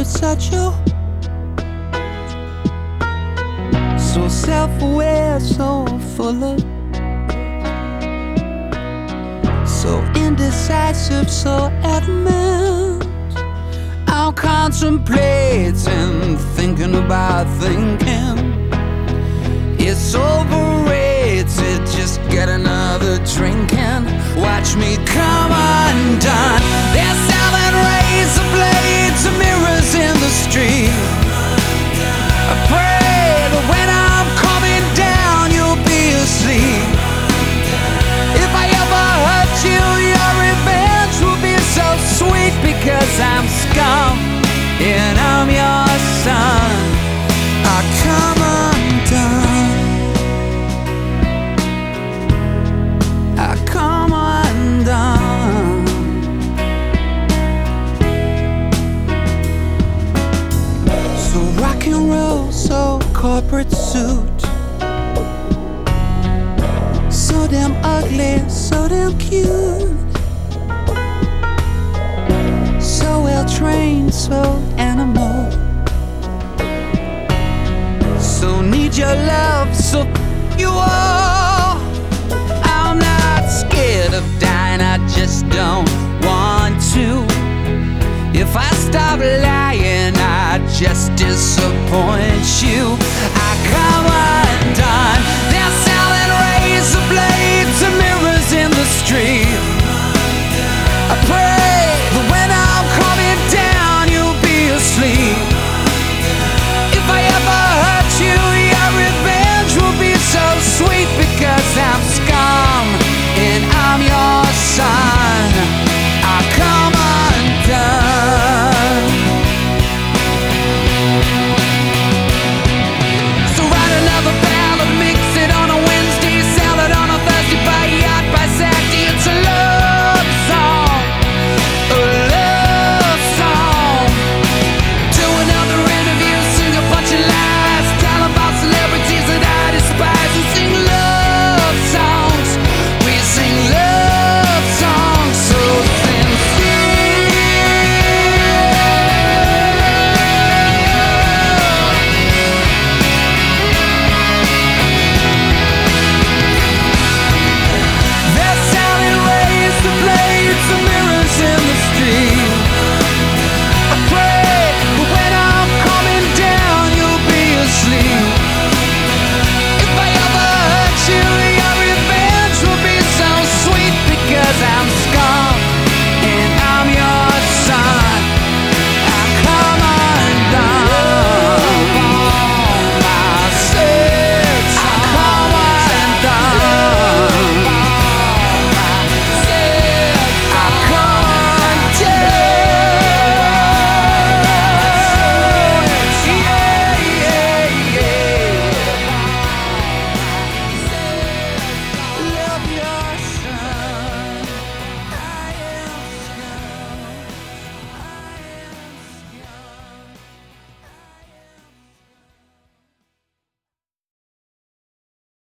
such you. So self-aware, so full of, so indecisive, so adamant. I'm contemplating, thinking about thinking. It's overrated, just get another drink and watch me come undone. They're selling razor blades and mirrors in the street. I pray that when I'm coming down, you'll be asleep. If I ever hurt you, your revenge will be so sweet, because I'm scum and I'm your son. I come undone. I come undone. So rock and roll, so corporate suit, so damn ugly, so damn cute, so well trained, so animal, so need your love, so you are. I'm not scared of dying, I just don't want to. If I stop lying, I just disappoint you. I come on.